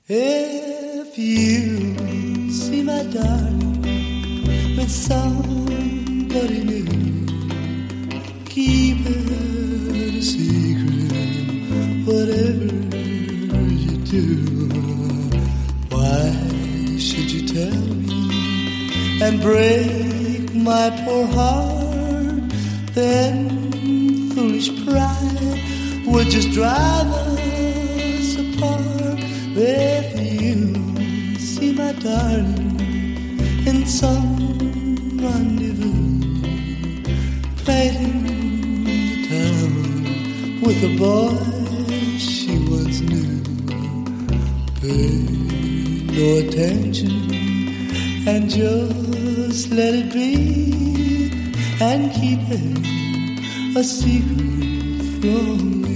If you see my darling with somebody new, keep it a secret, whatever you do. Why should you tell me and break my poor heart? Then foolish pride would just drive us apart. If you see my darling in some rendezvous, playing the town with a boy she once knew, pay no attention and just let it be, and keep it a secret from me.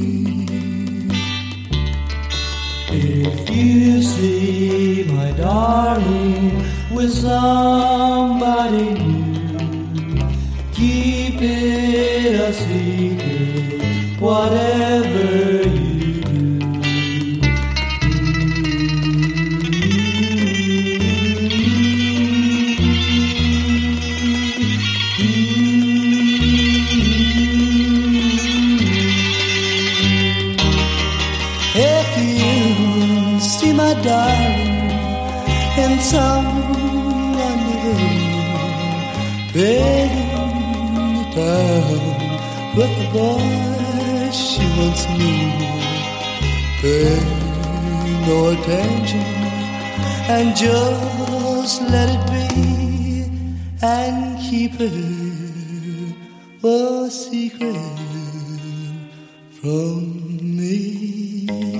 If you see my darling with somebody new, keep it a secret, whatever you If you see my darling in some rendezvous, begging the town with a boy she once knew, pay no attention and just let it be, and keep it a secret from me.